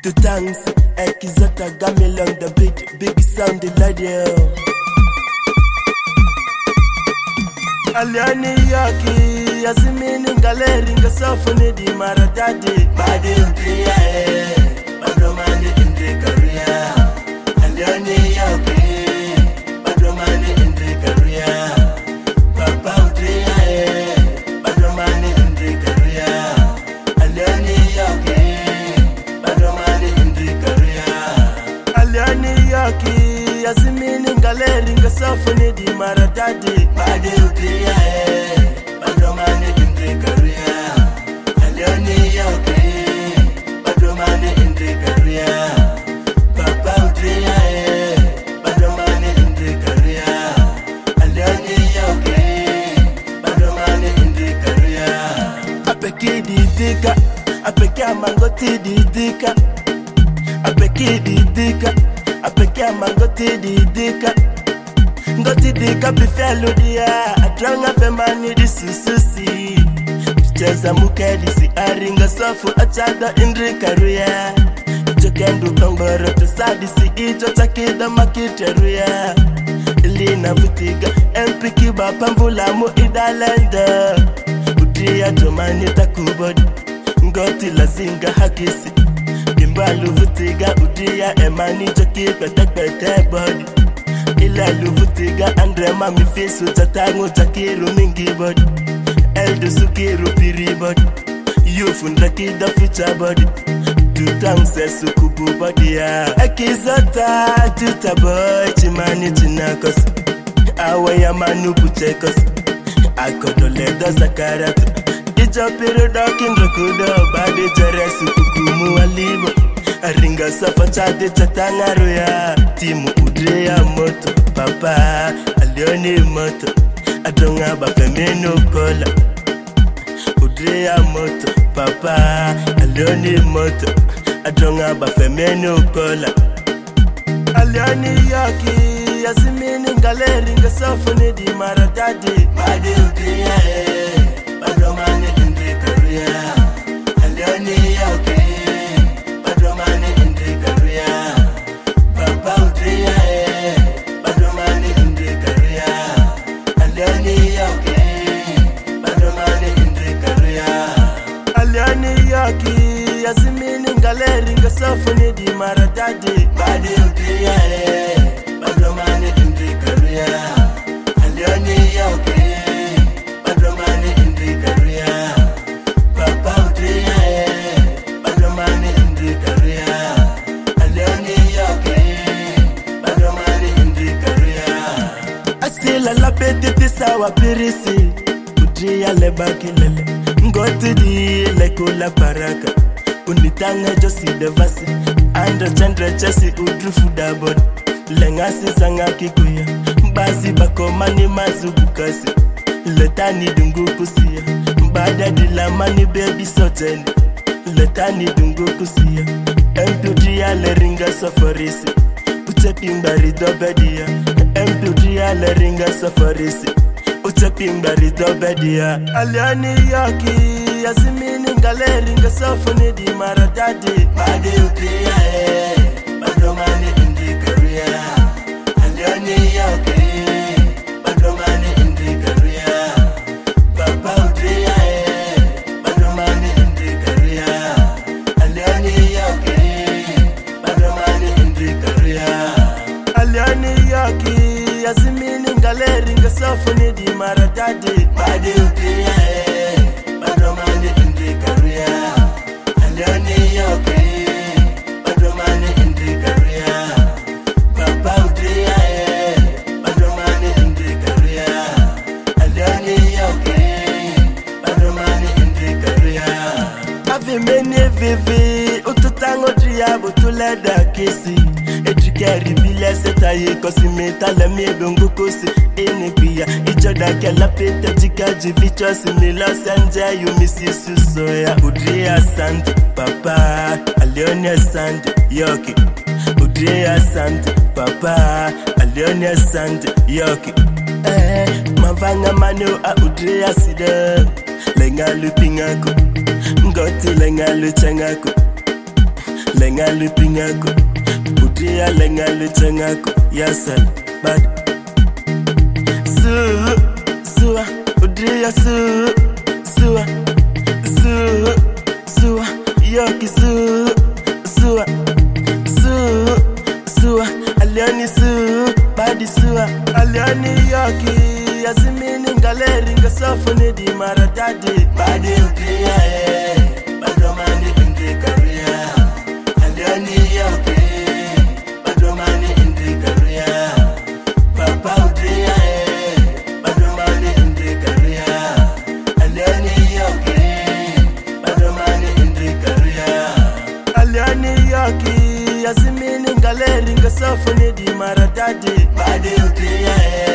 Two tongues, Ekizota got me along the beat, big sound the audio. Aliani yaki, yazimini ngaleri ngasofuni di maradadi. Badi ukiya badomani indri career. Aliani yaki, badomani indri career. Papa ukiya badomani indri career. Aliani yaki, badomani indri career. Aliani yaki, yazimini ngaleri ngasofuni di maradadi. Badi ukiya badomani indri career. Aliani yaki, badomani indri career. Papa ukiya badomani indri career. Aliani yaki, badomani indri career. Apeki didika, apeki amangoti didika. Apeki didika, apeki amangoti didika. Ngoti dika bifelo dia, atranga femani di sususi. Cheza mukedi si aringa sofu achada indri career. Jokendu kambara tesadi si ijo takida makiteria. Ilina vutiga empiki bapambula mu idalenda. Udia tomani takubodi, ngoti lazinga hakisi. Kimbalu vutiga udia emani joki pete body. Ila luvutiga andre mami fesu tatango takiru mingi body. Eldo sukiru piri body. Yufunda kida future body. Tutamse sukubu body ya Ekizota tuta boy chimani chinakos. Awe ya manu buchekos. Akodole do sakaratu. Ijo piru dokin rokudo. Badi jere sukukumu walibo. Aringa safa chade chatangaru ya timu udrea moto. Papa alioni moto. Adonga ba femeno kola. Udrea moto. Papa alioni moto. Adonga ba femeno kola. Alioni yaki, yazimini ngaleri ngasofuni di maradadi. Badi udrea badomani indri career. Alioni yaki, badomani indri career. Papa ukiya badomani indri career. Aliani yaki, badomani indri career. Aliani yaki, yazimini ngaleri ngasofuni di maradadi. Badi ukiya badomani indri career. Aliani yaki, badomani indri career. Papa ukiya badomani indri career. Aliani yaki, badomani indri career. Asila la peti tisa wa pirisi. Udria lebaki lele. Ngoti di lekula paraka. Unitanga josi devasi. Andra chandra chasi udrufu dabod. Lengasi sanga kikuya. Bazi bako mani mazubukasi. Letani dungu kusia. Bada di la mani baby soteni. Letani dungu kusia. Empudria le ringa safarisi. Uchepimbari dobedia. Empudria le ringa safarisi. Uchepimbari dobedia. Aliani yaki, yazimini ngaleri ngasofuni di maradadi. Badi ukiya badomani indri career. Aliani yaki, badomani indri career. Papa ukiya badomani indri career. Aliani yaki, badomani indri career. Aliani yaki, yazimini ngaleri ngasofuni di maradadi. Badi ukiya badomani indri career. Aliani yaki, badomani indri career. Papa ukiya badomani indri career. Aliani yaki, badomani indri career. Ave meni vivi, ututango dria butuleda kisi. Ejikeri bile setaye kosi metale miedongo kosi. Enibia, ijoda kela pete jikaji vichwa simila sanje yumisi susoya. Udria sante, papa, alione sante, yoki. Udria sante, papa, alione sante, yoki. Mavanga mano a udria sida. Lenga lupingako, ngoti lenga luchangako. lengali pingako Udria lengali changako Yasal bad Sua Udria Sua Yoki Sua Aliani badi Sua Aliani yoki Yazimini ngaleri ngasafuni di maradadi Badi Udria Badomani indri career Aliani yoki Badomani indri career Papa Udria Badomani indri career Aliani yoki Badomani indri career Aliani yoki Yazimini ngaleri ngasafuni di maradadi Badi Udria